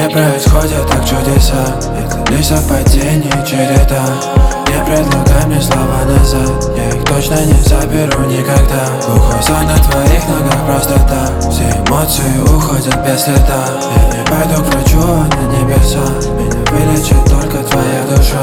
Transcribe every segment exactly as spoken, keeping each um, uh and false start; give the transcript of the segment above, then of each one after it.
Не происходят так чудеса, это лишь совпадение, череда. Не предлагай мне слова назад, я их точно не заберу никогда. Глухой сон на твоих ногах, просто так. Все эмоции уходят без следа. Я не пойду к врачу, а на небеса. Меня вылечит только твоя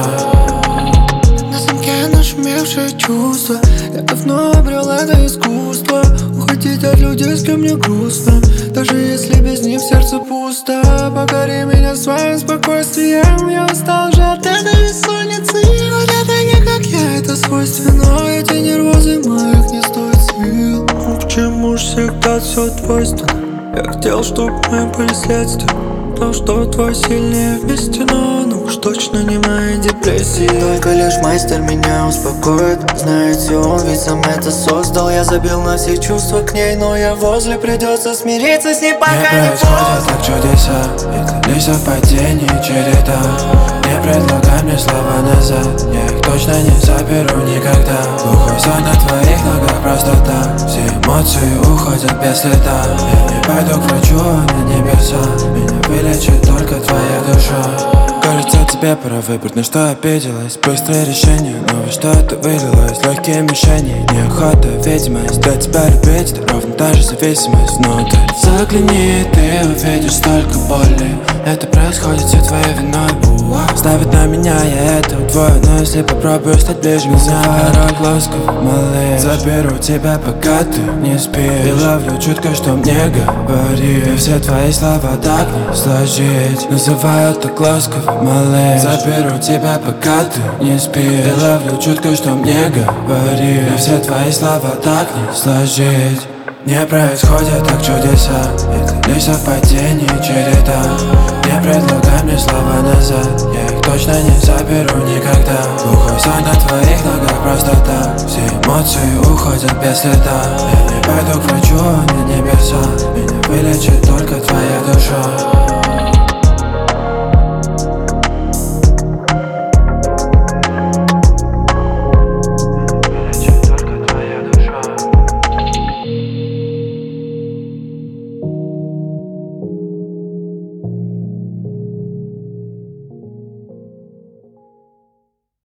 душа. На замке нашумевшие чувства. Я давно обрел это искусство. Уходить от людей, с кем мне грустно, даже если без них в сердце пусто. Покори меня своим спокойствием. Я устал уже от этой бессонницы. Но для таких, как я, это свойственно. Эти нервозы моих не стоят сил. Ну почему ж всегда все двойственно? Я хотел, чтоб мы были следствием. То, что твой сильнее вместе, но ну уж точно не мои депрессии. Только лишь мастер меня успокоит. Знаете, он ведь сам это создал. Я забил на все чувства к ней, но я возле, придется смириться с ней, пока не не происходят так чудеса, это лишь совпадение, череда. Не предлагай мне слова назад, я их точно не заберу никогда. Глухой сон на твоих ногах, просто так. Все эмоции уходят без следа. Я не пойду к врачу, а на небеса. Меня вылечит только твоя душа. Кажется, тебе пора выбрать, на что обиделась. Быстрое решение, но во что это вылилось? Легкие мишени, неохота, видимость. Для тебя любить, это ровно та же зависимость внутрь. Загляни, ты увидишь столько боли. Это происходит все твоей виной. Ставит на меня, я это удвою. Но если попробую стать ближе меня, порог ласковый, малыш. Заберу тебя, пока ты не спишь. И ловлю чутко, что мне говоришь. И все твои слова так не сложить. Называю так ласковый, малыш. Заберу тебя, пока ты не спишь. И ловлю чутко, что мне говоришь. И все твои слова так не сложить. Не происходят так чудеса, это лишь совпадение, череда. Не предлагай мне слова назад, я их точно не заберу никогда. Глухой сон на твоих ногах, просто так. Все эмоции уходят без следа. Я не пойду к врачу, а на небеса.